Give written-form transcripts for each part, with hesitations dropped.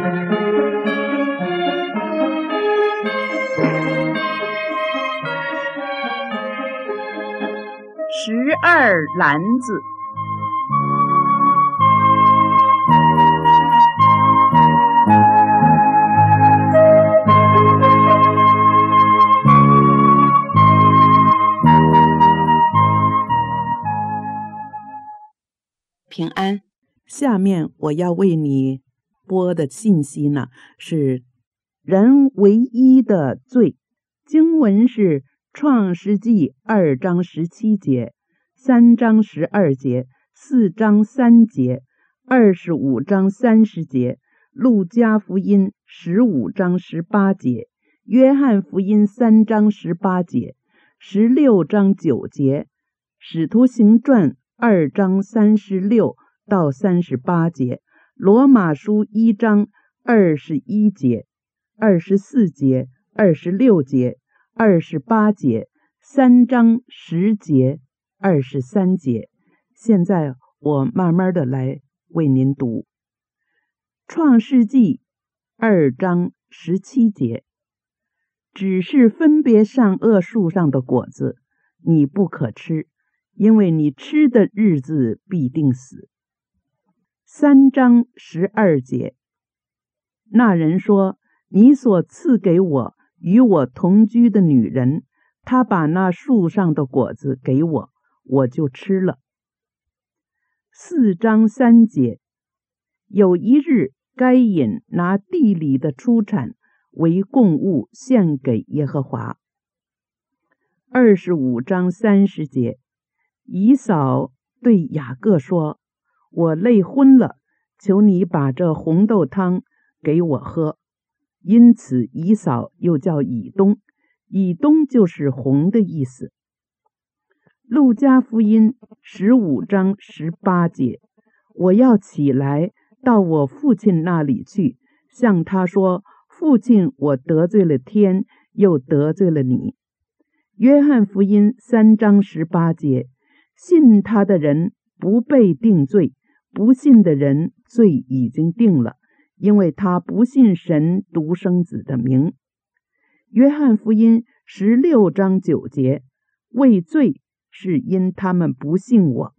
12篮子。 平安，下面我要为你播的信息呢，是人唯一的罪。经文是创世纪2章17节、3章12节、4章3节、25章30节、路加福音15章18节、约翰福音3章18节、16章9节、使徒行传2章36到38节、罗马书1章21节、24节、26节、28节、3章10节、23节。现在我慢慢的来为您读。创世纪2章17节，只是分别善恶树上的果子，你不可吃，因为你吃的日子必定死。3章12节，那人说，你所赐给我与我同居的女人，她把那树上的果子给我，我就吃了。4章3节，有一日，该隐拿地里的出产为供物献给耶和华。25章30节，以扫对雅各说，我累昏了，求你把这红豆汤给我喝。因此以扫又叫以东，以东就是红的意思。路加福音15章18节，我要起来到我父亲那里去，向他说，父亲，我得罪了天，又得罪了你。约翰福音3章18节，信他的人不被定罪，不信的人罪已经定了，因为他不信神独生子的名。约翰福音16章9节，为罪是因他们不信我。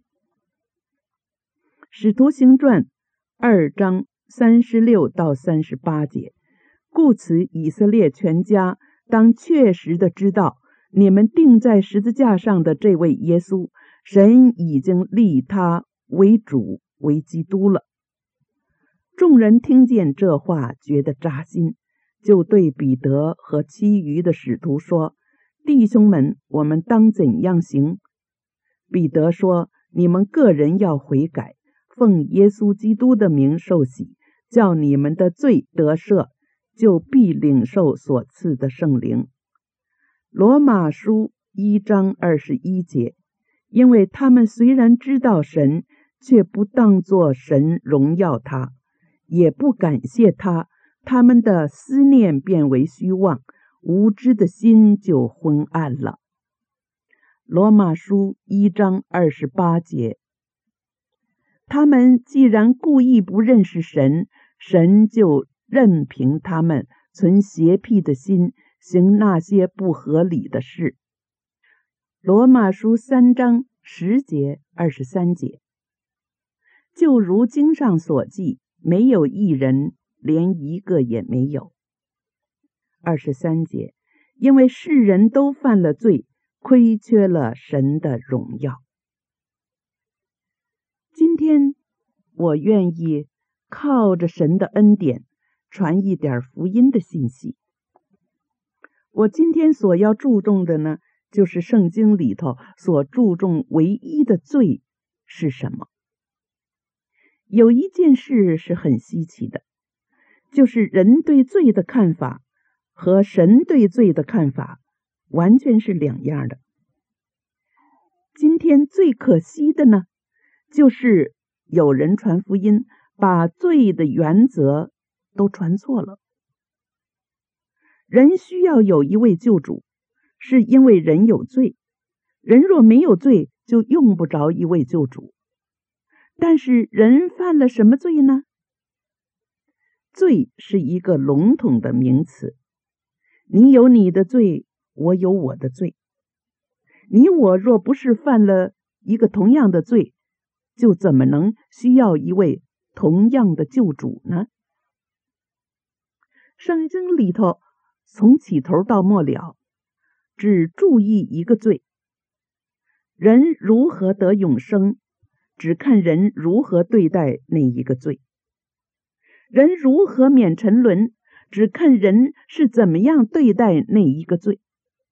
使徒行传2章36到38节，故此以色列全家当确实的知道，你们钉在十字架上的这位耶稣，神已经立他为主为基督了。众人听见这话，觉得扎心，就对彼得和其余的使徒说，弟兄们，我们当怎样行？彼得说，你们个人要悔改，奉耶稣基督的名受洗，叫你们的罪得赦，就必领受所赐的圣灵。罗马书1章21节，因为他们虽然知道神，却不当作神荣耀他，也不感谢他，他们的思念变为虚妄，无知的心就昏暗了。罗马书1章28节，他们既然故意不认识神，神就任凭他们存邪僻的心，行那些不合理的事。罗马书3章10节、23节，就如经上所记，没有一人，连一个也没有。23节，因为世人都犯了罪，亏缺了神的荣耀。今天我愿意靠着神的恩典，传一点福音的信息。我今天所要注重的呢，就是圣经里头所注重唯一的罪是什么。有一件事是很稀奇的，就是人对罪的看法和神对罪的看法完全是两样的。今天最可惜的呢，就是有人传福音，把罪的原则都传错了。人需要有一位救主，是因为人有罪，人若没有罪，就用不着一位救主。但是人犯了什么罪呢？罪罪是一个笼统的名词，你有你的罪，我有我的罪。你我若不是犯了一个同样的罪，就怎么能需要一位同样的救主呢？圣经里头从起头到末了，只注意一个罪。人如何得永生，只看人如何对待那一个罪；人如何免沉沦，只看人是怎么样对待那一个罪；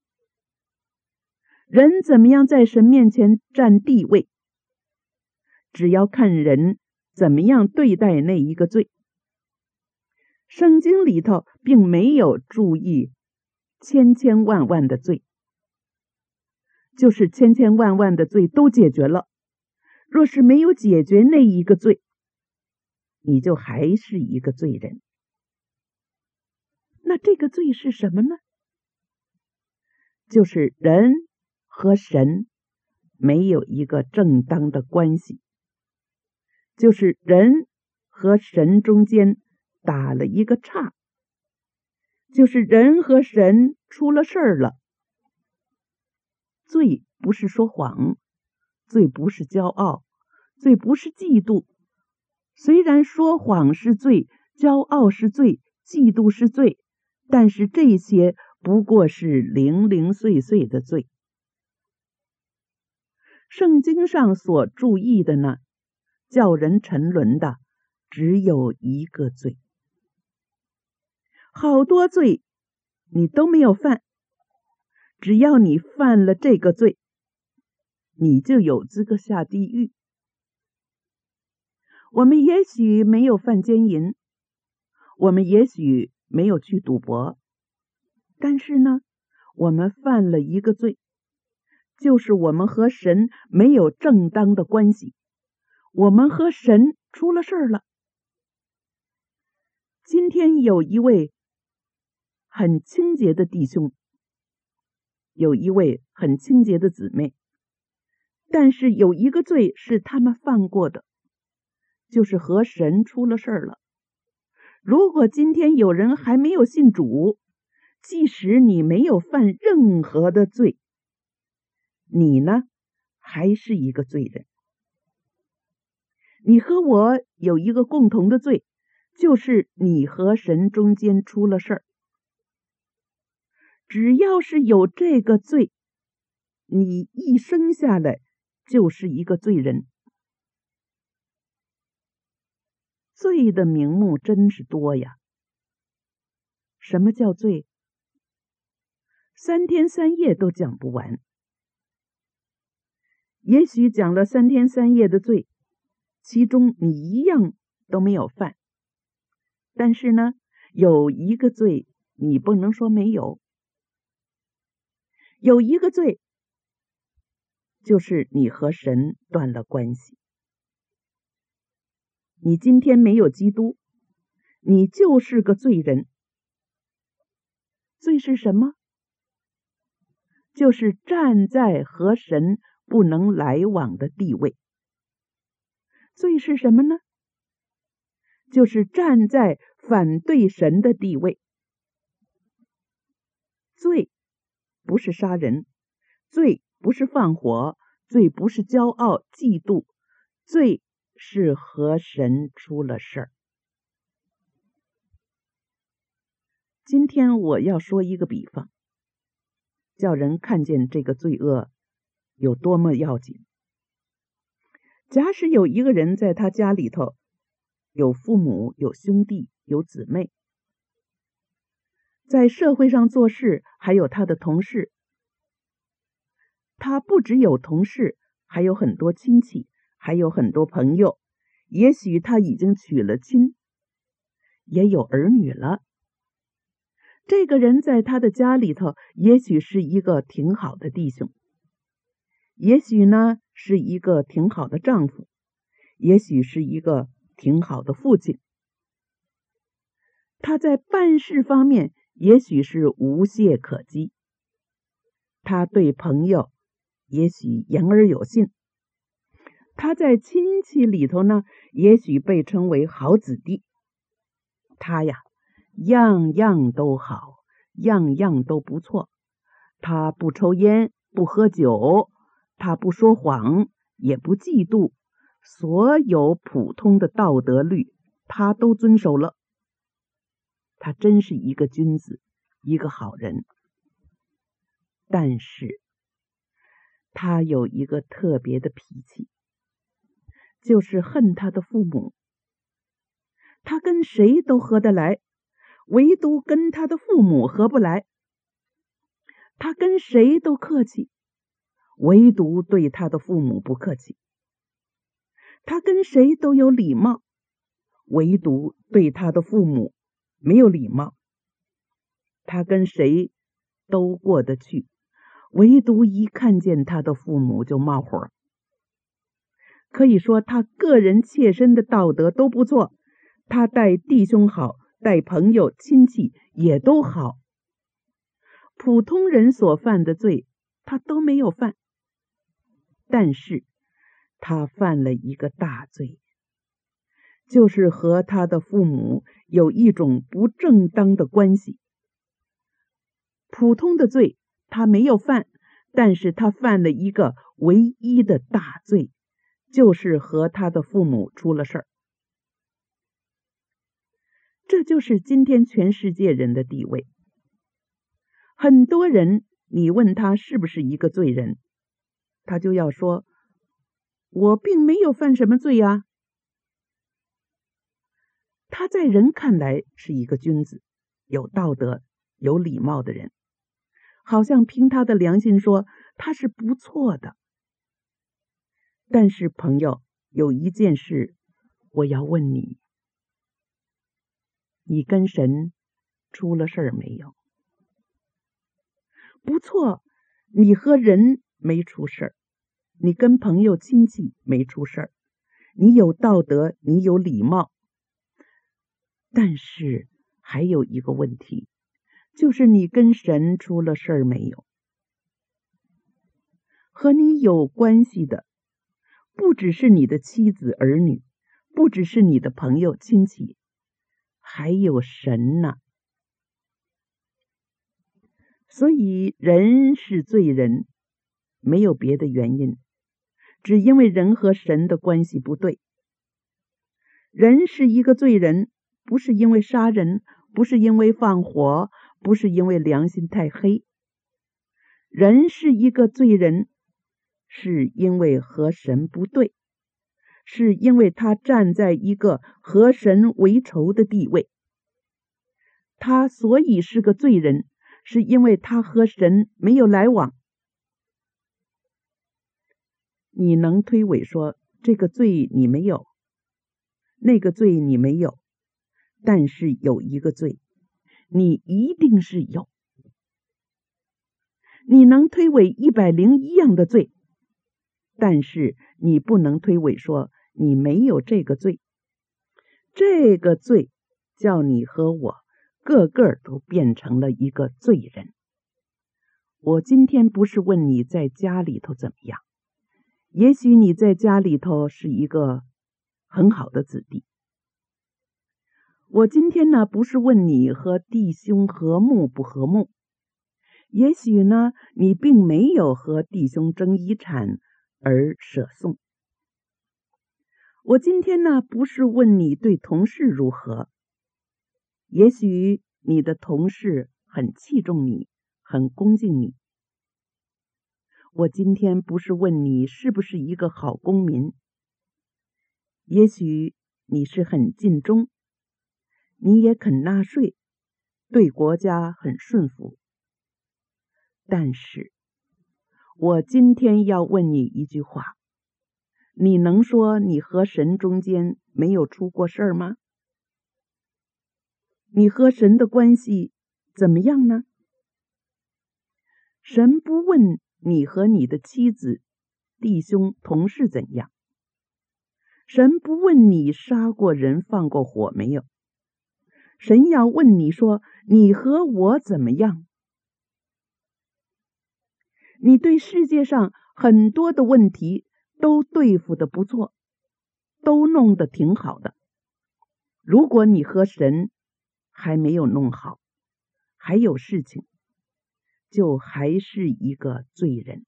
人怎么样在神面前占地位，只要看人怎么样对待那一个罪。圣经里头并没有注意千千万万的罪，就是千千万万的罪都解决了，若是没有解决那一个罪，你就还是一个罪人。那这个罪是什么呢？就是人和神没有一个正当的关系，就是人和神中间打了一个岔，就是人和神出了事儿了。罪不是说谎，罪不是骄傲，罪不是嫉妒。虽然说谎是罪，骄傲是罪，嫉妒是罪，但是这些不过是零零碎碎的罪。圣经上所注意的呢，叫人沉沦的只有一个罪。好多罪你都没有犯，只要你犯了这个罪，你就有资格下地狱。我们也许没有犯奸淫，我们也许没有去赌博，但是呢，我们犯了一个罪，就是我们和神没有正当的关系，我们和神出了事儿了。今天有一位很清洁的弟兄，有一位很清洁的姊妹，但是有一个罪是他们犯过的，就是和神出了事儿了。如果今天有人还没有信主，即使你没有犯任何的罪，你呢还是一个罪人。你和我有一个共同的罪，就是你和神中间出了事儿。只要是有这个罪，你一生下来就是一个罪人。罪的名目真是多呀。什么叫罪？3天3夜都讲不完。也许讲了3天3夜的罪，其中你一样都没有犯，但是呢，有一个罪你不能说没有。有一个罪，就是你和神断了关系。你今天没有基督，你就是个罪人。罪是什么？就是站在和神不能来往的地位。罪是什么呢？就是站在反对神的地位。罪不是杀人，罪不是放火，罪不是骄傲嫉妒，罪是和神出了事儿。今天我要说一个比方，叫人看见这个罪恶有多么要紧。假使有一个人在他家里头有父母，有兄弟，有姊妹，在社会上做事，还有他的同事。他不只有同事，还有很多亲戚，还有很多朋友，也许他已经娶了亲，也有儿女了。这个人在他的家里头，也许是一个挺好的弟兄，也许呢是一个挺好的丈夫，也许是一个挺好的父亲。他在办事方面也许是无懈可击，他对朋友也许言而有信，他在亲戚里头呢，也许被称为好子弟。 他呀，样样都好，样样都不错。他不抽烟，不喝酒，他不说谎，也不嫉妒，所有普通的道德律，他都遵守了。他真是一个君子，一个好人。但是，他有一个特别的脾气，就是恨他的父母。他跟谁都合得来，唯独跟他的父母合不来。他跟谁都客气，唯独对他的父母不客气。他跟谁都有礼貌，唯独对他的父母没有礼貌。他跟谁都过得去，唯独一看见他的父母就冒火。可以说他个人切身的道德都不错，他待弟兄好，待朋友亲戚也都好。普通人所犯的罪他都没有犯，但是他犯了一个大罪，就是和他的父母有一种不正当的关系。普通的罪他没有犯，但是他犯了一个唯一的大罪，就是和他的父母出了事儿。这就是今天全世界人的地位。很多人，你问他是不是一个罪人，他就要说，我并没有犯什么罪啊。他在人看来是一个君子，有道德、有礼貌的人，好像凭他的良心说他是不错的。但是朋友，有一件事我要问你，你跟神出了事儿没有？不错，你和人没出事儿，你跟朋友亲戚没出事儿，你有道德，你有礼貌。但是还有一个问题，就是你跟神出了事儿没有？和你有关系的不只是你的妻子儿女，不只是你的朋友亲戚，还有神呢。所以人是罪人，没有别的原因，只因为人和神的关系不对。人是一个罪人，不是因为杀人，不是因为放火，不是因为良心太黑。人是一个罪人，是因为和神不对，是因为他站在一个和神为仇的地位。他所以是个罪人，是因为他和神没有来往。你能推诿说这个罪你没有，那个罪你没有，但是有一个罪你一定是有。你能推诿101样的罪，但是你不能推诿说你没有这个罪。这个罪叫你和我个个都变成了一个罪人。我今天不是问你在家里头怎么样，也许你在家里头是一个很好的子弟。我今天呢，不是问你和弟兄和睦不和睦，也许呢，你并没有和弟兄争遗产而舍送。我今天呢，不是问你对同事如何，也许你的同事很器重你，很恭敬你。我今天不是问你是不是一个好公民，也许你是很尽忠，你也肯纳税，对国家很顺服。但是我今天要问你一句话，你能说你和神中间没有出过事儿吗？你和神的关系怎么样呢？神不问你和你的妻子、弟兄、同事怎样，神不问你杀过人、放过火没有，神要问你说你和我怎么样？你对世界上很多的问题都对付得不错，都弄得挺好的。如果你和神还没有弄好，还有事情，就还是一个罪人。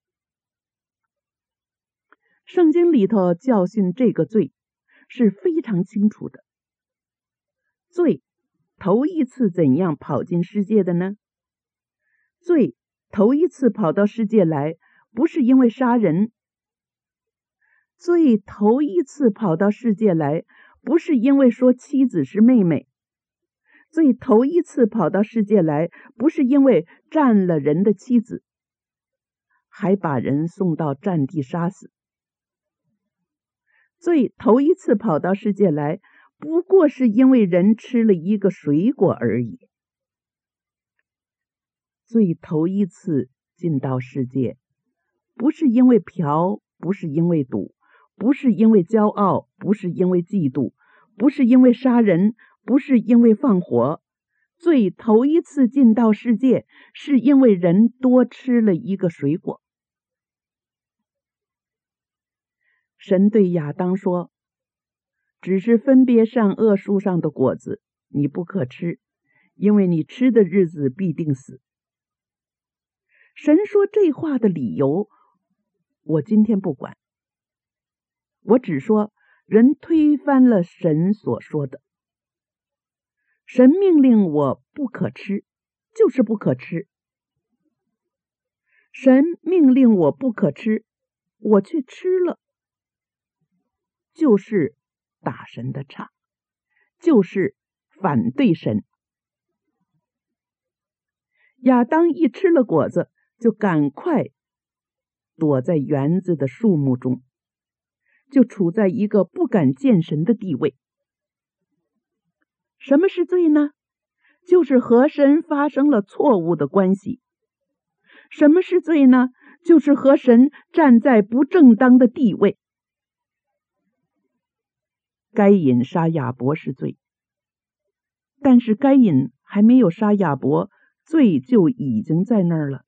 圣经里头教训这个罪是非常清楚的。罪头一次怎样跑进世界的呢？罪头一次跑到世界来，不是因为杀人。罪头一次跑到世界来，不是因为说妻子是妹妹。罪头一次跑到世界来，不是因为占了人的妻子，还把人送到战地杀死。罪头一次跑到世界来，不过是因为人吃了一个水果而已。罪头一次进到世界，不是因为嫖，不是因为赌，不是因为骄傲，不是因为嫉妒，不是因为杀人，不是因为放火。罪头一次进到世界，是因为人多吃了一个水果。神对亚当说，只是分别善恶树上的果子你不可吃，因为你吃的日子必定死。神说这话的理由我今天不管，我只说人推翻了神所说的。神命令我不可吃，就是不可吃。神命令我不可吃，我去吃了，就是打神的岔，就是反对神。亚当一吃了果子，就赶快躲在园子的树木中，就处在一个不敢见神的地位。什么是罪呢？就是和神发生了错误的关系。什么是罪呢？就是和神站在不正当的地位。该隐杀亚伯是罪，但是该隐还没有杀亚伯，罪就已经在那儿了。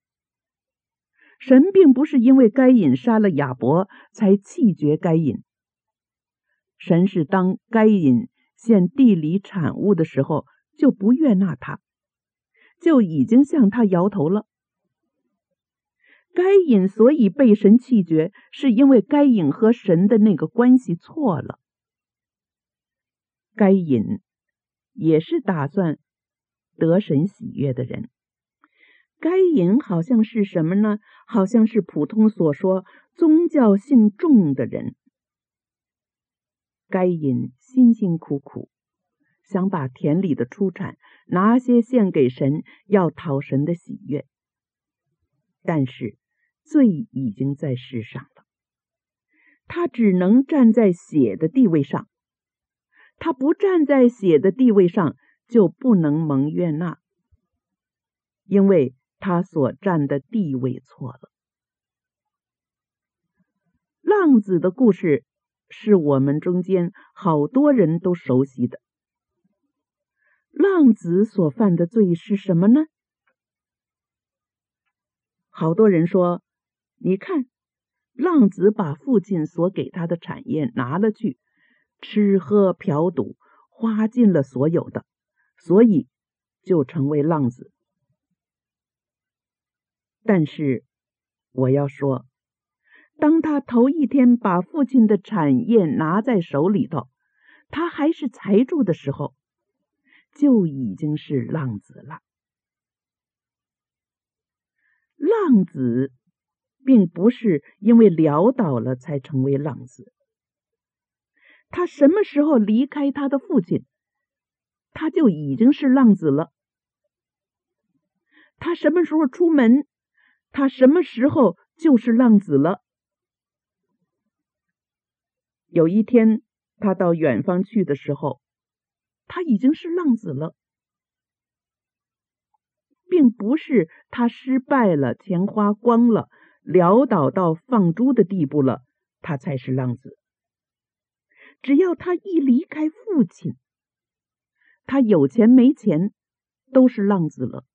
神并不是因为该隐杀了亚伯才弃绝该隐，神是当该隐献地里产物的时候就不悦纳他，就已经向他摇头了。该隐所以被神弃绝，是因为该隐和神的那个关系错了。该隐也是打算得神喜悦的人。该隐好像是什么呢？好像是普通所说宗教性重的人。该隐辛辛苦苦想把田里的出产拿些献给神，要讨神的喜悦，但是罪已经在世上了，他只能站在血的地位上，他不站在血的地位上就不能蒙悦纳，因为他所站的地位错了。浪子的故事是我们中间好多人都熟悉的。浪子所犯的罪是什么呢？好多人说，你看，浪子把父亲所给他的产业拿了去，吃喝嫖赌，花尽了所有的，所以就成为浪子。但是我要说，当他头一天把父亲的产业拿在手里头，他还是财主的时候，就已经是浪子了。浪子并不是因为潦倒了才成为浪子，他什么时候离开他的父亲，他就已经是浪子了。他什么时候出门，他什么时候就是浪子了。有一天他到远方去的时候，他已经是浪子了，并不是他失败了，钱花光了，潦倒到放猪的地步了，他才是浪子。只要他一离开父亲，他有钱没钱都是浪子了。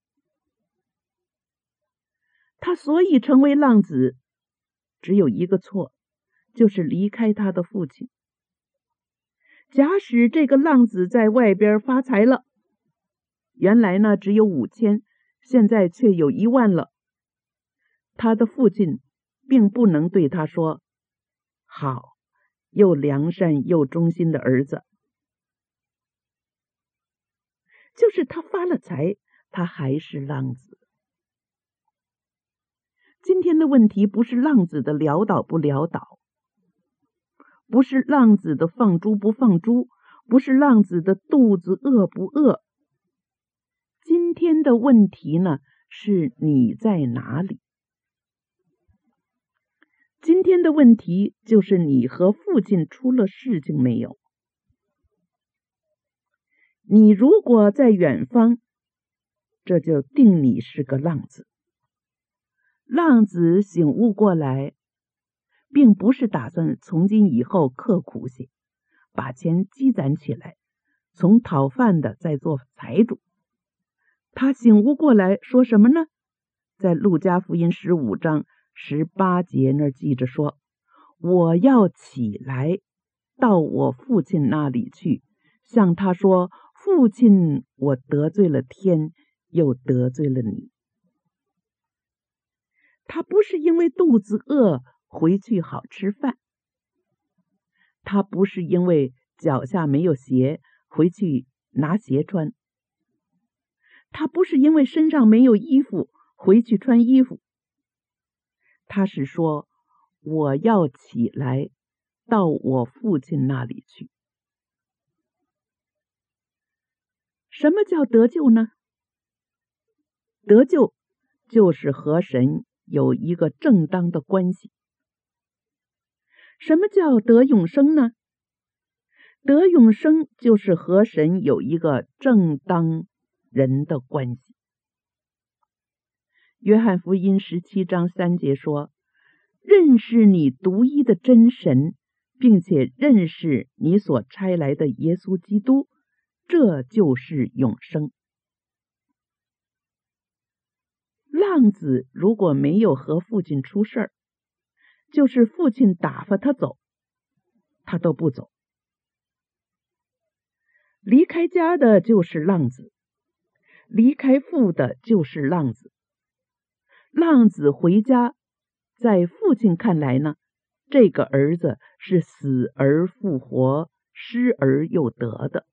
他所以成为浪子，只有一个错，就是离开他的父亲。假使这个浪子在外边发财了， 原来呢只有5000，现在却有1万了。他的父亲并不能对他说，好，又良善又忠心的儿子。就是他发了财，他还是浪子。今天的问题不是浪子的潦倒不潦倒，不是浪子的放猪不放猪，不是浪子的肚子饿不饿。今天的问题呢，是你在哪里？今天的问题就是你和父亲出了事情没有？你如果在远方，这就定你是个浪子。浪子醒悟过来，并不是打算从今以后刻苦些，把钱积攒起来，从讨饭的再做财主。他醒悟过来说什么呢？在路加福音15章18节那儿记着说，我要起来到我父亲那里去，向他说，父亲，我得罪了天，又得罪了你。他不是因为肚子饿回去好吃饭，他不是因为脚下没有鞋回去拿鞋穿，他不是因为身上没有衣服回去穿衣服，他是说，我要起来到我父亲那里去。什么叫得救呢？得救就是和神有一个正当的关系。什么叫得永生呢？得永生就是和神有一个正当人的关系。约翰福音17章3节说，认识你独一的真神，并且认识你所差来的耶稣基督，这就是永生。浪子如果没有和父亲出事儿，就是父亲打发他走，他都不走。离开家的就是浪子，离开父的就是浪子。浪子回家，在父亲看来呢，这个儿子是死而复活，失而又得的。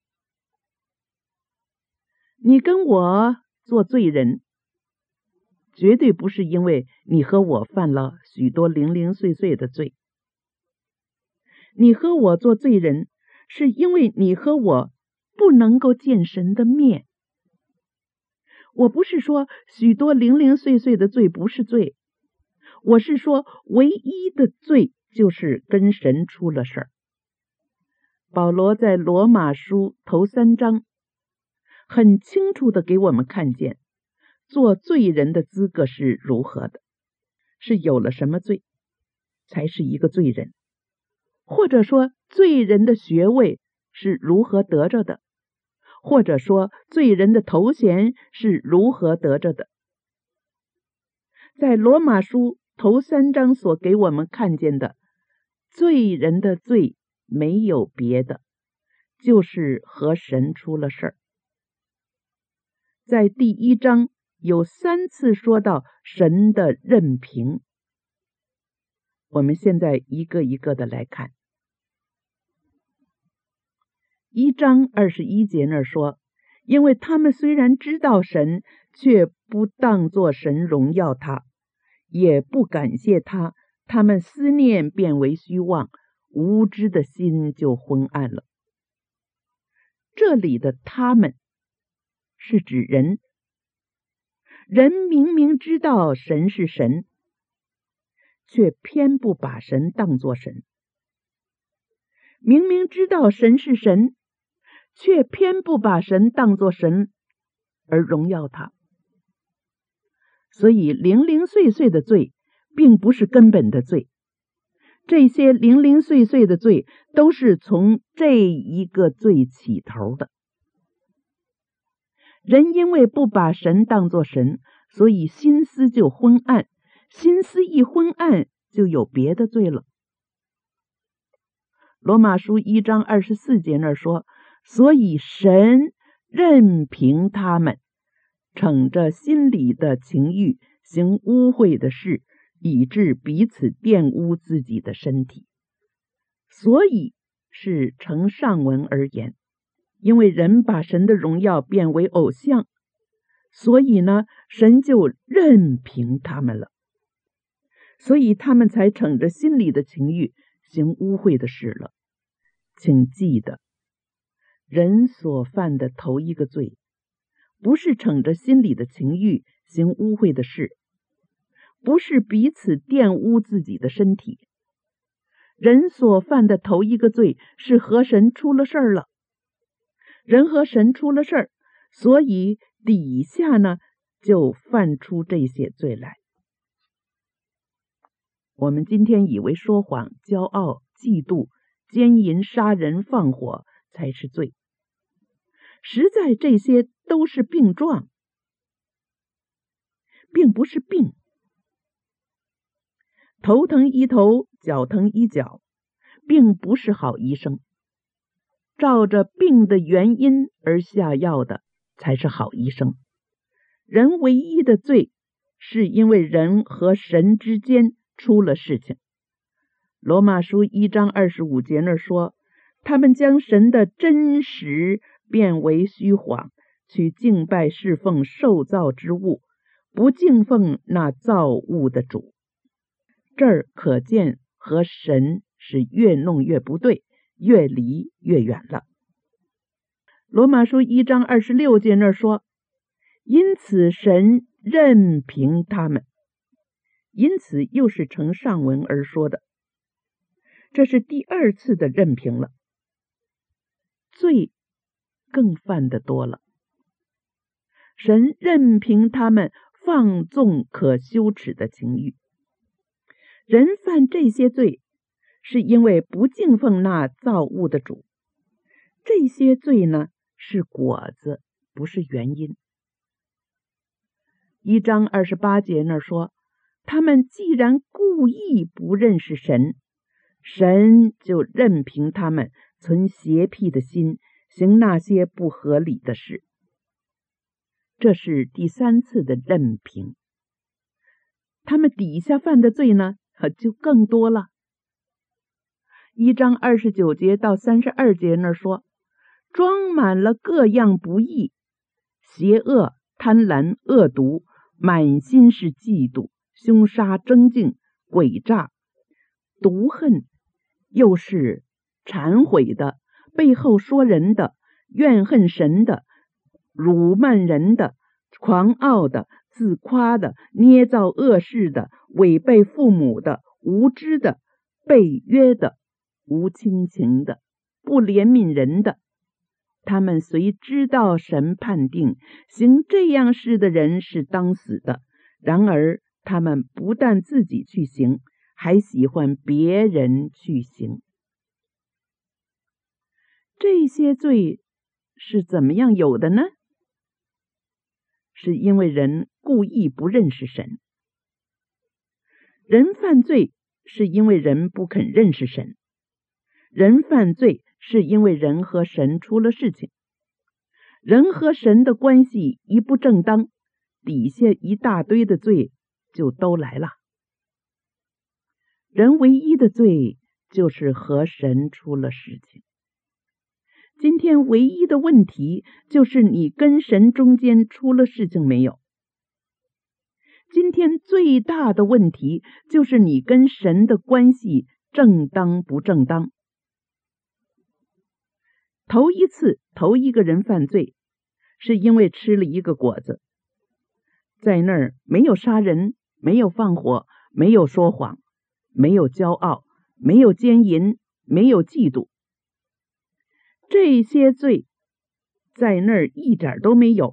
你跟我做罪人，绝对不是因为你和我犯了许多零零碎碎的罪。你和我做罪人，是因为你和我不能够见神的面。我不是说许多零零碎碎的罪不是罪，我是说唯一的罪就是跟神出了事儿。保罗在罗马书头3章很清楚地给我们看见做罪人的资格是如何的，是有了什么罪才是一个罪人，或者说罪人的学位是如何得着的，或者说罪人的头衔是如何得着的。在罗马书头3章所给我们看见的罪人的罪没有别的，就是和神出了事儿。在第1章有3次说到神的任凭，我们现在一个一个的来看。1章21节那儿说，因为他们虽然知道神，却不当作神荣耀他，也不感谢他，他们思念变为虚妄，无知的心就昏暗了。这里的他们是指人，人明明知道神是神，却偏不把神当作神；明明知道神是神，却偏不把神当作神而荣耀他。所以零零碎碎的罪并不是根本的罪，这些零零碎碎的罪都是从这一个罪起头的。人因为不把神当作神，所以心思就昏暗，心思一昏暗，就有别的罪了。罗马书1章24节那儿说，所以神任凭他们逞着心里的情欲行污秽的事，以致彼此玷污自己的身体。所以是承上文而言，因为人把神的荣耀变为偶像，所以呢，神就任凭他们了，所以他们才逞着心里的情欲行污秽的事了。请记得，人所犯的头一个罪，不是逞着心里的情欲行污秽的事，不是彼此玷污自己的身体。人所犯的头一个罪是和神出了事儿了，人和神出了事儿，所以底下呢就犯出这些罪来。我们今天以为说谎、骄傲、嫉妒、奸淫、杀人、放火才是罪，实在这些都是病状，并不是病。头疼医头，脚疼医脚，并不是好医生。照着病的原因而下药的才是好医生。人唯一的罪，是因为人和神之间出了事情。罗马书1章25节那说，他们将神的真实变为虚谎，去敬拜侍奉受造之物，不敬奉那造物的主。这儿可见和神是越弄越不对，越离越远了。罗马书1章26节那说，因此神任凭他们，因此又是承上文而说的，这是第二次的任凭了，罪更犯得多了。神任凭他们放纵可羞耻的情欲。人犯这些罪，是因为不敬奉那造物的主。这些罪呢，是果子，不是原因。1章28节那说，他们既然故意不认识神，神就任凭他们存邪僻的心，行那些不合理的事。这是第三次的任凭。他们底下犯的罪呢，就更多了。1章29节到32节那说，装满了各样不义、邪恶、贪婪、恶毒，满心是嫉妒、凶杀、争竞、诡诈、毒恨，又是忏悔的、背后说人的、怨恨神的、辱慢人的、狂傲的、自夸的、捏造恶事的、违背父母的、无知的、背约的、无亲情的、不怜悯人的。他们虽知道神判定行这样事的人是当死的，然而他们不但自己去行，还喜欢别人去行。这些罪是怎么样有的呢？是因为人故意不认识神。人犯罪是因为人不肯认识神。人犯罪是因为人和神出了事情。人和神的关系一不正当，底下一大堆的罪就都来了。人唯一的罪就是和神出了事情。今天唯一的问题就是你跟神中间出了事情没有？今天最大的问题就是你跟神的关系正当不正当。头一个人犯罪，是因为吃了一个果子，在那儿没有杀人，没有放火，没有说谎，没有骄傲，没有奸淫，没有嫉妒，这些罪在那儿一点都没有。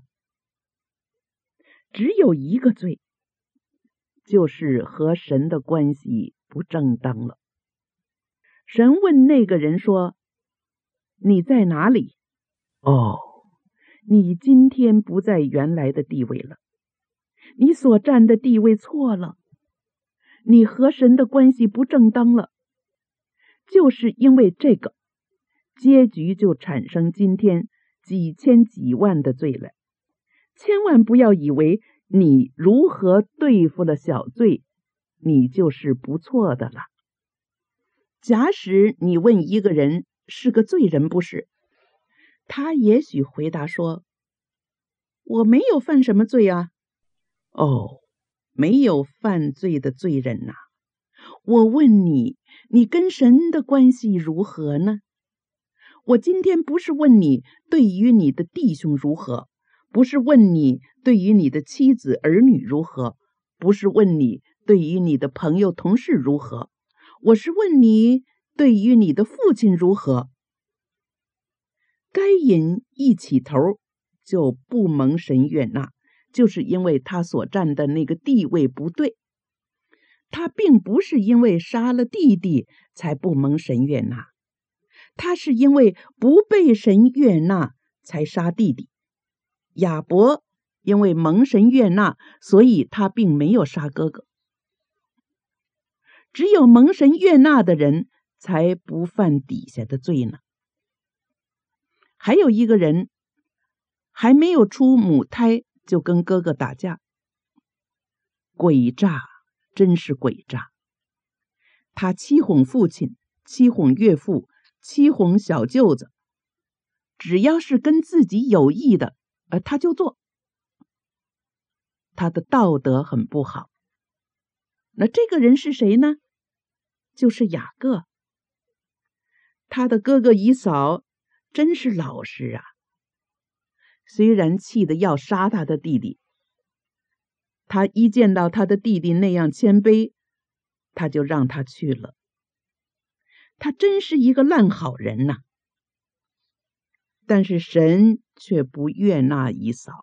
只有一个罪，就是和神的关系不正当了。神问那个人说，你在哪里？哦，你今天不在原来的地位了，你所站的地位错了，你和神的关系不正当了。就是因为这个，结局就产生今天几千几万的罪了。千万不要以为你如何对付了小罪，你就是不错的了。假使你问一个人是个罪人不是，他也许回答说，我没有犯什么罪啊。哦，没有犯罪的罪人呐，我问你，你跟神的关系如何呢？我今天不是问你对于你的弟兄如何，不是问你对于你的妻子儿女如何，不是问你对于你的朋友同事如何，我是问你对于你的父亲如何。该隐一起头就不蒙神悦纳，就是因为他所占的那个地位不对。他并不是因为杀了弟弟才不蒙神悦纳，他是因为不被神悦纳才杀弟弟。亚伯因为蒙神悦纳，所以他并没有杀哥哥。只有蒙神悦纳的人才不犯底下的罪呢。还有一个人还没有出母胎就跟哥哥打架，诡诈，真是诡诈。他欺哄父亲，欺哄岳父，欺哄小舅子，只要是跟自己有益的，他就做。他的道德很不好。那这个人是谁呢？就是雅各。他的哥哥以扫真是老实啊，虽然气得要杀他的弟弟，他一见到他的弟弟那样谦卑，他就让他去了。他真是一个烂好人呐。但是神却不悦纳以扫。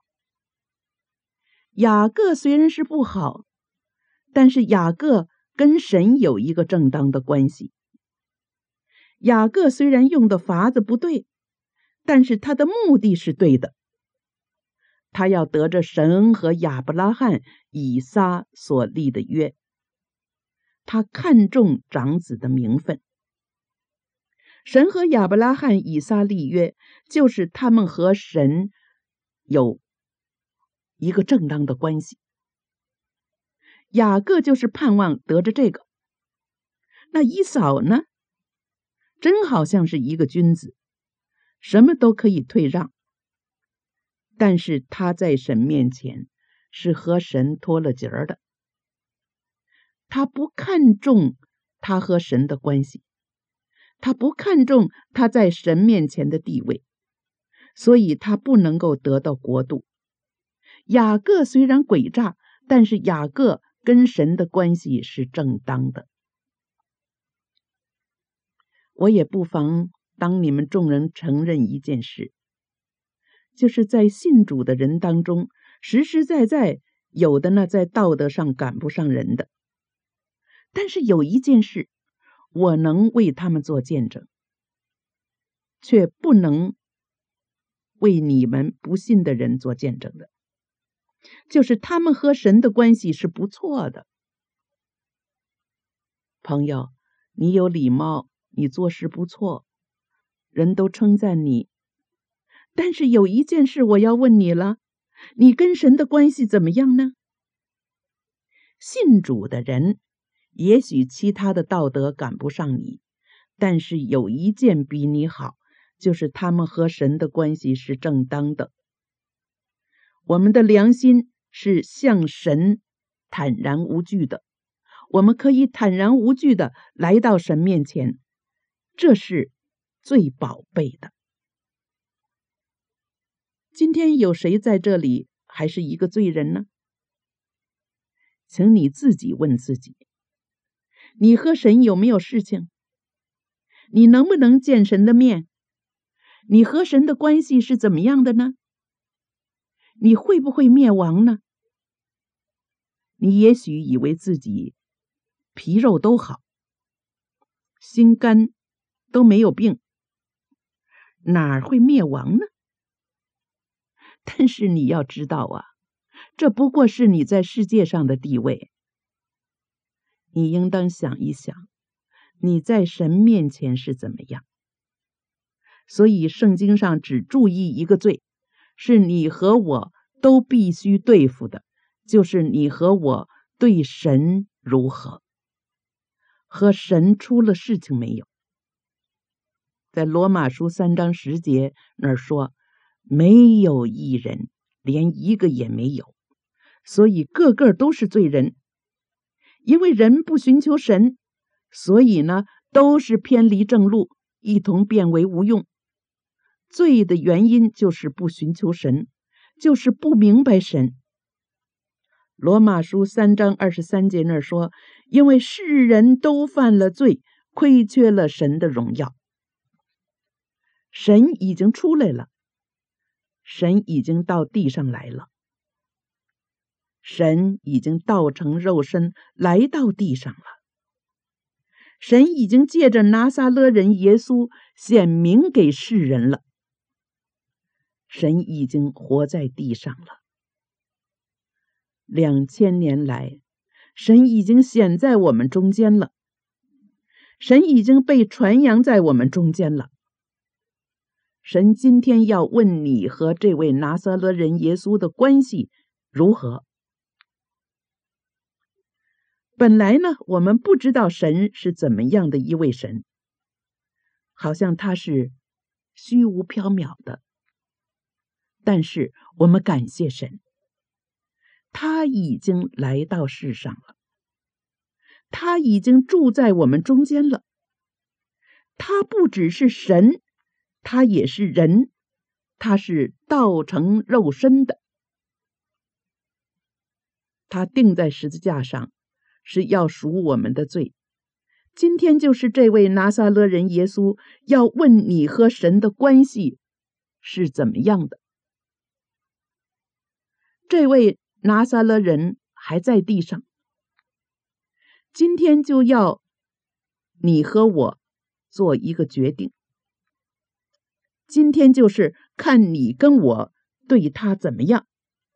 雅各虽然是不好，但是雅各跟神有一个正当的关系。雅各虽然用的法子不对，但是他的目的是对的。他要得着神和亚伯拉罕、以撒所立的约。他看重长子的名分。神和亚伯拉罕、以撒立约，就是他们和神有一个正当的关系。雅各就是盼望得着这个。那以扫呢？真好像是一个君子，什么都可以退让，但是他在神面前是和神脱了节儿的。他不看重他和神的关系，他不看重他在神面前的地位，所以他不能够得到国度。雅各虽然诡诈，但是雅各跟神的关系是正当的。我也不妨当你们众人承认一件事，就是在信主的人当中，实实在在有的呢在道德上赶不上人的，但是有一件事我能为他们做见证，却不能为你们不信的人做见证的，就是他们和神的关系是不错的。朋友，你有礼貌，你做事不错，人都称赞你。但是有一件事我要问你了，你跟神的关系怎么样呢？信主的人，也许其他的道德赶不上你，但是有一件比你好，就是他们和神的关系是正当的。我们的良心是向神坦然无惧的，我们可以坦然无惧的来到神面前，这是最宝贝的。今天有谁在这里还是一个罪人呢？请你自己问自己，你和神有没有事情？你能不能见神的面？你和神的关系是怎么样的呢？你会不会灭亡呢？你也许以为自己皮肉都好，心肝都没有病，哪会灭亡呢？但是你要知道啊，这不过是你在世界上的地位。你应当想一想，你在神面前是怎么样？ 所以圣经上只注意一个罪，是你和我都必须对付的，就是你和我对神如何，和神出了事情没有。在罗马书3章10节那儿说，没有一人，连一个也没有，所以个个都是罪人。因为人不寻求神，所以呢，都是偏离正路，一同变为无用。罪的原因就是不寻求神，就是不明白神。罗马书3章23节那儿说，因为世人都犯了罪，亏缺了神的荣耀。神已经出来了，神已经到地上来了，神已经道成肉身来到地上了，神已经借着拿撒勒人耶稣显明给世人了，神已经活在地上了。2000年来，神已经显在我们中间了，神已经被传扬在我们中间了。神今天要问你和这位拿撒勒人耶稣的关系如何？本来呢，我们不知道神是怎么样的一位神，好像他是虚无缥缈的。但是我们感谢神，他已经来到世上了，他已经住在我们中间了。他不只是神，他也是人，他是道成肉身的。他钉在十字架上，是要赎我们的罪。今天就是这位拿撒勒人耶稣要问你和神的关系是怎么样的。这位拿撒勒人还在地上，今天就要你和我做一个决定。今天就是看你跟我对他怎么样。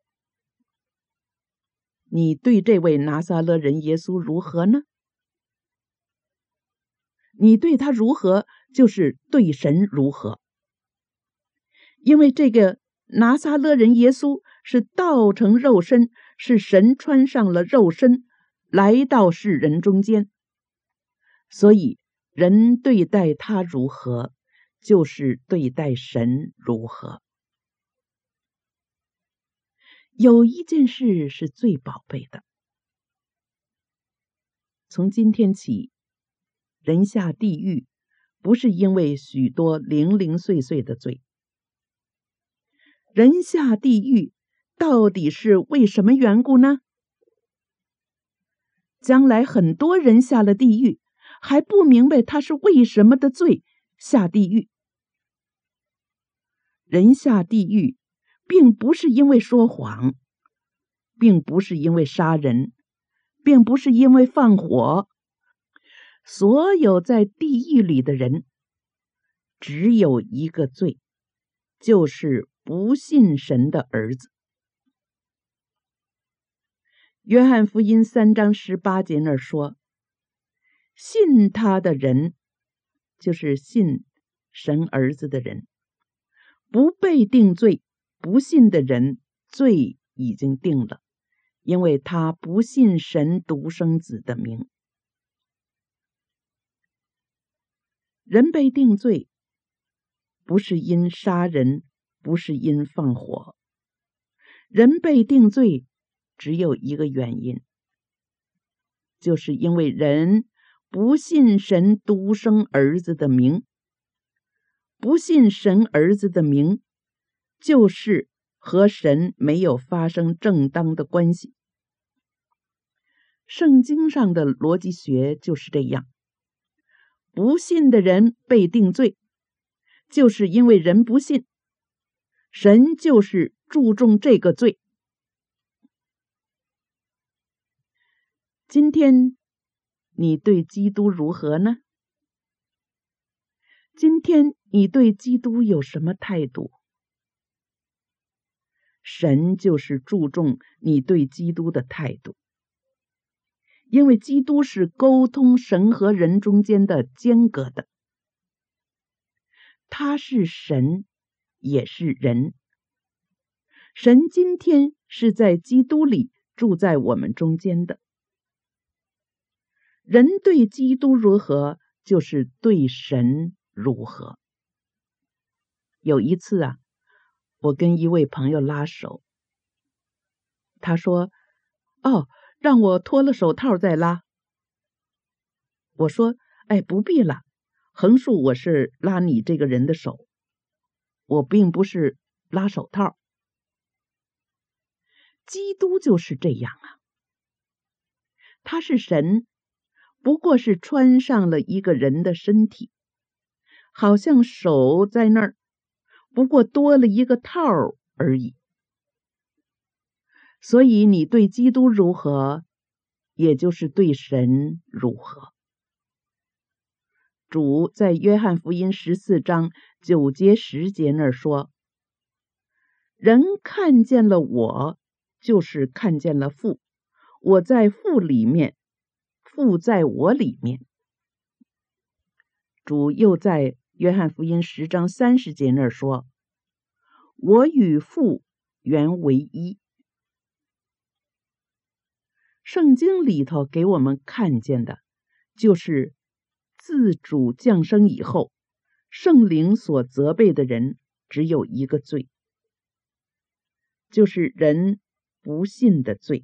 你对这位拿撒勒人耶稣如何呢？你对他如何，就是对神如何。因为这个拿撒勒人耶稣是道成肉身，是神穿上了肉身，来到世人中间，所以人对待他如何，就是对待神如何。有一件事是最宝贝的，从今天起，人下地狱不是因为许多零零碎碎的罪。人下地狱到底是为什么缘故呢？将来很多人下了地狱，还不明白他是为什么的罪下地狱。人下地狱并不是因为说谎，并不是因为杀人，并不是因为放火。所有在地狱里的人只有一个罪，就是不信神的儿子。约翰福音3章18节那儿说，信他的人，就是信神儿子的人，不被定罪；不信的人，罪已经定了，因为他不信神独生子的名。人被定罪，不是因杀人，不是因放火。人被定罪只有一个原因，就是因为人不信神独生儿子的名。不信神儿子的名，就是和神没有发生正当的关系。圣经上的逻辑学就是这样，不信的人被定罪，就是因为人不信，神就是注重这个罪。今天你对基督如何呢？今天你对基督有什么态度？神就是注重你对基督的态度，因为基督是沟通神和人中间的间隔的。 他是神，也是人。神今天是在基督里住在我们中间的。人对基督如何，就是对神如何。有一次啊，我跟一位朋友拉手，他说：“哦，让我脱了手套再拉。”我说：“哎，不必了，横竖我是拉你这个人的手，我并不是拉手套。”基督就是这样啊，他是神，不过是穿上了一个人的身体，好像手在那儿，不过多了一个套而已。所以你对基督如何，也就是对神如何。主在约翰福音14章9节10节那儿说：“人看见了我，就是看见了父，我在父里面，父在我里面。”主又在约翰福音10章30节那儿说：“我与父原为一。”圣经里头给我们看见的，就是自主降生以后，圣灵所责备的人只有一个罪，就是人不信的罪。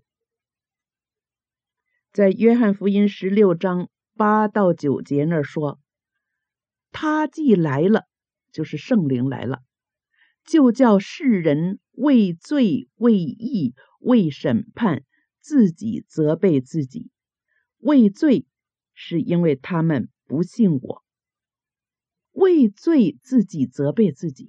在约翰福音16章8到9节那儿说：“他既来了，就是圣灵来了，就叫世人为罪、为义、为审判，自己责备自己。为罪，是因为他们不信我；为罪自己责备自己，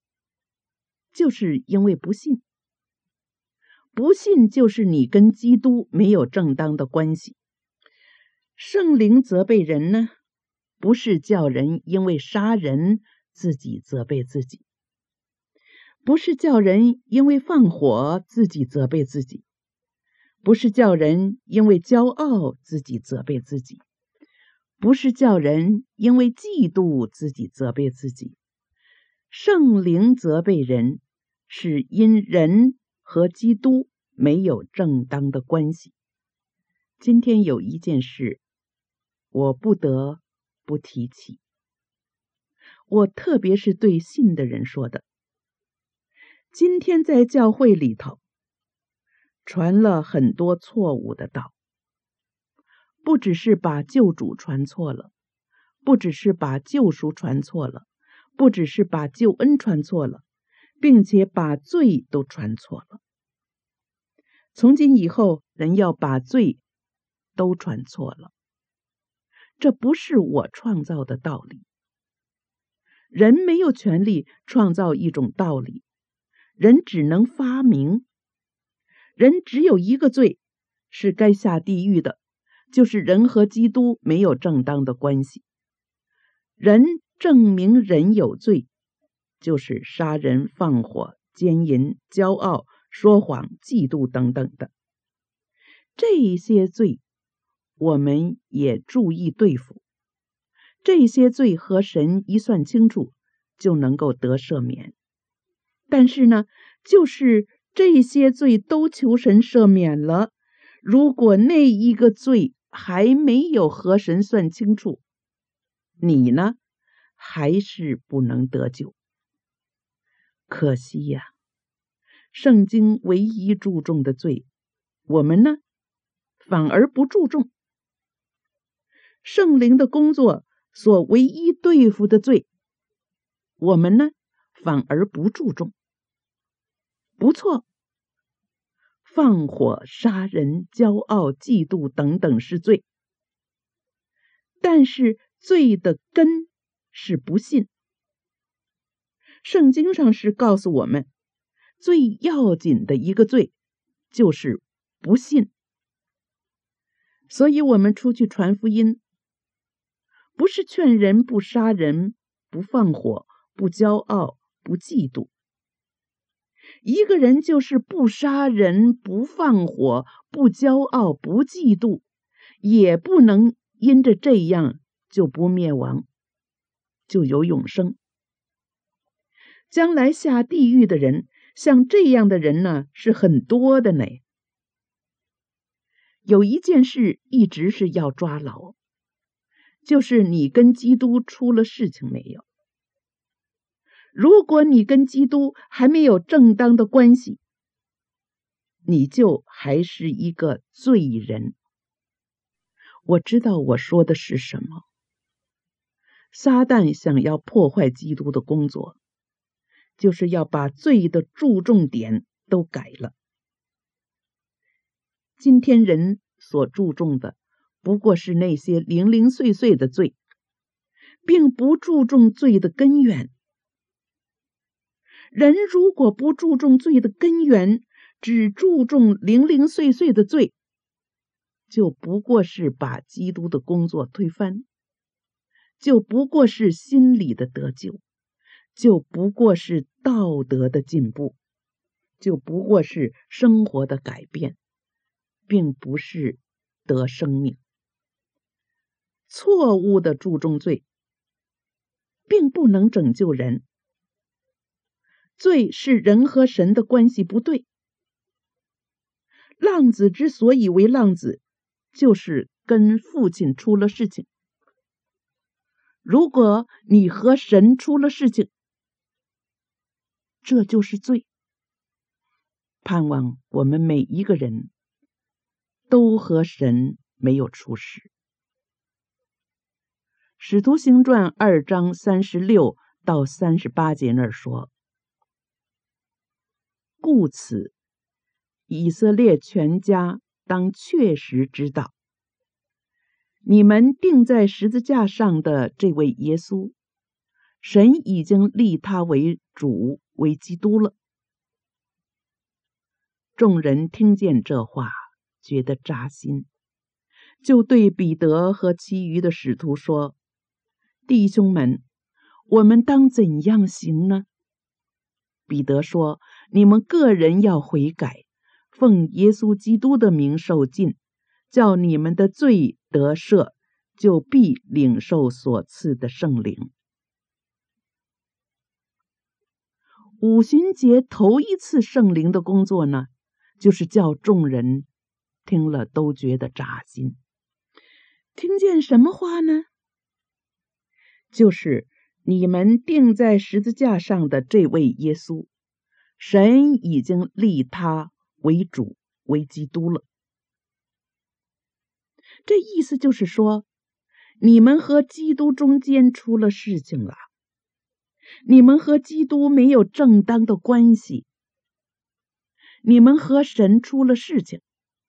就是因为不信。不信就是你跟基督没有正当的关系。圣灵责备人呢，不是叫人因为杀人自己责备自己，不是叫人因为放火自己责备自己，不是叫人因为骄傲自己责备自己，不是叫人因为嫉妒自己责备自己。圣灵责备人，是因人和基督没有正当的关系。今天有一件事，我不得不提起，我特别是对信的人说的。今天在教会里头传了很多错误的道，不只是把救主传错了，不只是把救赎传错了，不只是把救恩传错了，并且把罪都传错了。从今以后，人要把罪都传错了。这不是我创造的道理。人没有权利创造一种道理，人只能发明。人只有一个罪，是该下地狱的，就是人和基督没有正当的关系。人证明人有罪，就是杀人、放火、奸淫、骄傲、说谎、嫉妒等等的。这些罪我们也注意对付，这些罪和神一算清楚，就能够得赦免。但是呢，就是这些罪都求神赦免了，如果那一个罪还没有和神算清楚，你呢，还是不能得救。可惜呀，圣经唯一注重的罪，我们呢，反而不注重。圣灵的工作所唯一对付的罪，我们呢，反而不注重。不错，放火、杀人、骄傲、嫉妒等等是罪，但是罪的根是不信。圣经上是告诉我们，最要紧的一个罪就是不信。所以我们出去传福音，不是劝人不杀人、不放火、不骄傲、不嫉妒。一个人就是不杀人、不放火、不骄傲、不嫉妒，也不能因着这样就不灭亡，就有永生。 将来下地狱的人，像这样的人呢，是很多的呢。有一件事一直是要抓牢，就是你跟基督出了事情没有。如果你跟基督还没有正当的关系，你就还是一个罪人。我知道我说的是什么。撒旦想要破坏基督的工作，就是要把罪的注重点都改了。今天人所注重的不过是那些零零碎碎的罪，并不注重罪的根源。人如果不注重罪的根源，只注重零零碎碎的罪，就不过是把基督的工作推翻，就不过是心理的得救，就不过是道德的进步，就不过是生活的改变，并不是得生命。错误的注重罪，并不能拯救人。罪是人和神的关系不对。浪子之所以为浪子，就是跟父亲出了事情。如果你和神出了事情，这就是罪。盼望我们每一个人都和神没有出事。使徒行传2章36到38节那儿说，故此以色列全家当确实知道，你们钉在十字架上的这位耶稣，神已经立他为主，为基督了。众人听见这话，觉得扎心，就对彼得和其余的使徒说，弟兄们，我们当怎样行呢？彼得说，你们个人要悔改，奉耶稣基督的名受浸，叫你们的罪得赦，就必领受所赐的圣灵。五旬节头一次圣灵的工作呢，就是叫众人听了都觉得扎心。听见什么话呢？就是你们钉在十字架上的这位耶稣，神已经立他为主，为基督了。这意思就是说，你们和基督中间出了事情了，你们和基督没有正当的关系，你们和神出了事情。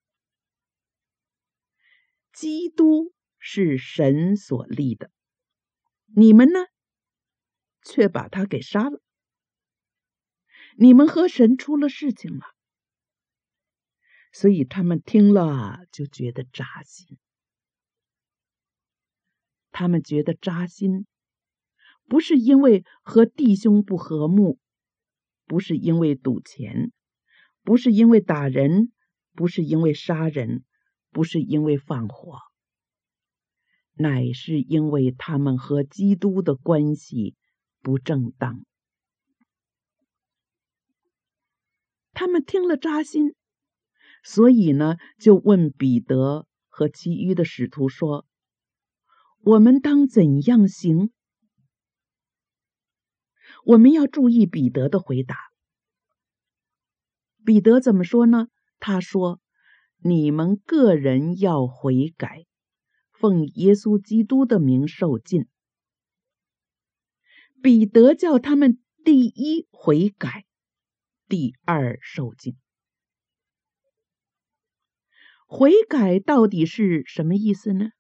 基督是神所立的，你们呢，却把他给杀了。你们和神出了事情了，所以他们听了就觉得扎心。他们觉得扎心，不是因为和弟兄不和睦，不是因为赌钱，不是因为打人，不是因为杀人，不是因为放火，乃是因为他们和基督的关系不正当。他们听了扎心，所以呢，就问彼得和其余的使徒说，我们当怎样行？我们要注意彼得的回答。彼得怎么说呢？他说，你们个人要悔改，奉耶稣基督的名受浸。彼得叫他们第一悔改，第二受浸。悔改到底是什么意思呢？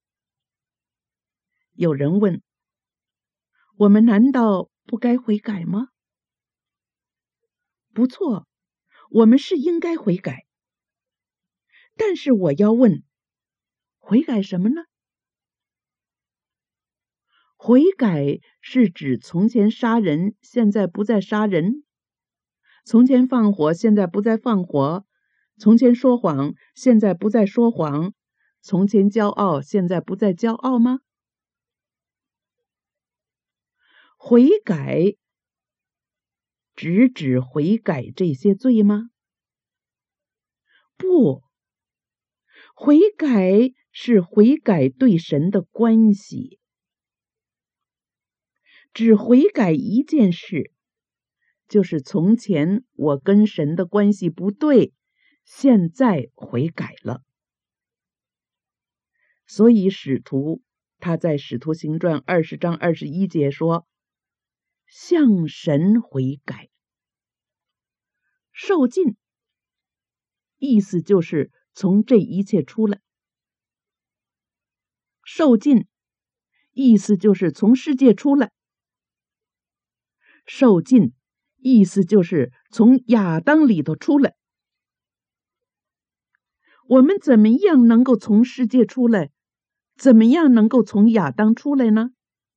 有人问，我们难道不该悔改吗？不错，我们是应该悔改。但是我要问，悔改什么呢？悔改是指从前杀人，现在不再杀人；从前放火，现在不再放火；从前说谎，现在不再说谎；从前骄傲，现在不再骄傲吗？悔改只指悔改这些罪吗？不，悔改是悔改对神的关系，只悔改一件事，就是从前我跟神的关系不对，现在悔改了。所以使徒他在使徒行传20章21节说，向神悔改。受尽意思就是从这一切出来，受尽意思就是从世界出来，受尽意思就是从亚当里头出来。我们怎么样能够从世界出来？怎么样能够从亚当出来呢？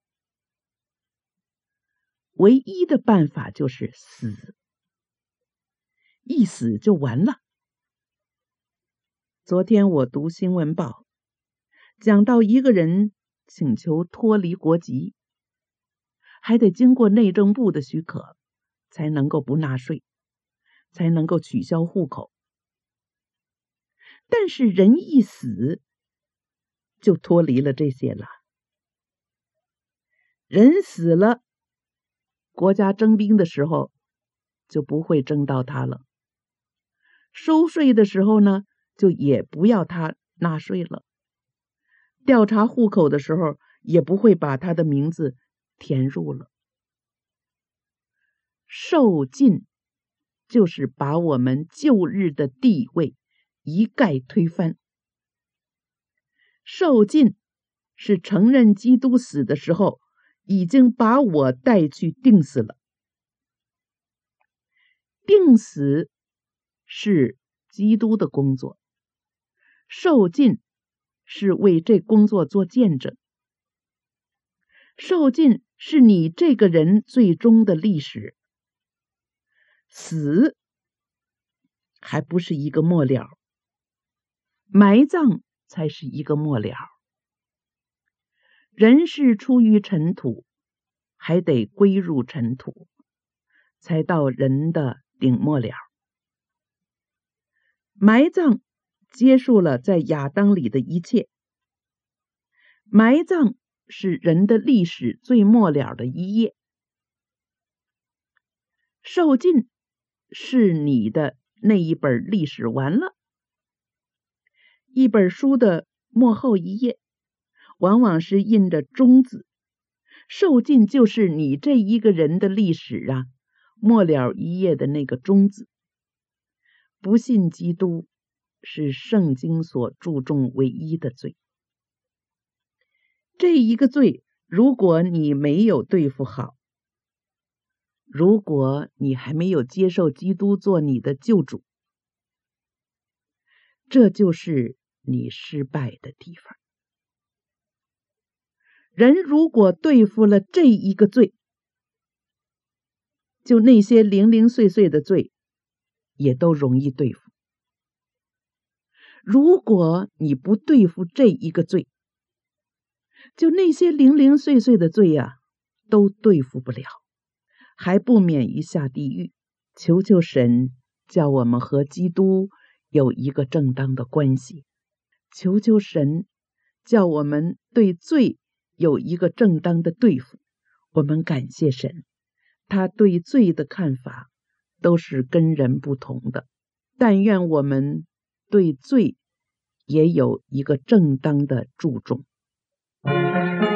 唯一的办法就是死，一死就完了。昨天我读新闻报，讲到一个人请求脱离国籍，还得经过内政部的许可，才能够不纳税，才能够取消户口。但是人一死，就脱离了这些了。人死了，国家征兵的时候就不会征到他了，收税的时候呢，就也不要他纳税了，调查户口的时候也不会把他的名字填入了。受尽就是把我们旧日的地位一概推翻。受尽是承认基督死的时候已经把我带去钉死了。钉死是基督的工作，受尽是为这工作做见证。受尽是你这个人最终的历史，死还不是一个末了，埋葬才是一个末了。人是出于尘土，还得归入尘土，才到人的顶末了。埋葬结束了在亚当里的一切，埋葬是人的历史最末了的一页。受尽是你的那一本历史完了。一本书的末后一页往往是印着终字，受尽就是你这一个人的历史啊，末了一页的那个终字。不信基督是圣经所注重唯一的罪。这一个罪，如果你没有对付好，如果你还没有接受基督做你的救主，这就是你失败的地方。人如果对付了这一个罪，就那些零零碎碎的罪也都容易对付。如果你不对付这一个罪，就那些零零碎碎的罪啊，都对付不了，还不免于下地狱。求求神叫我们和基督有一个正当的关系，求求神叫我们对罪有一个正当的对付。我们感谢神，他对罪的看法都是跟人不同的。但愿我们对罪也有一个正当的注重。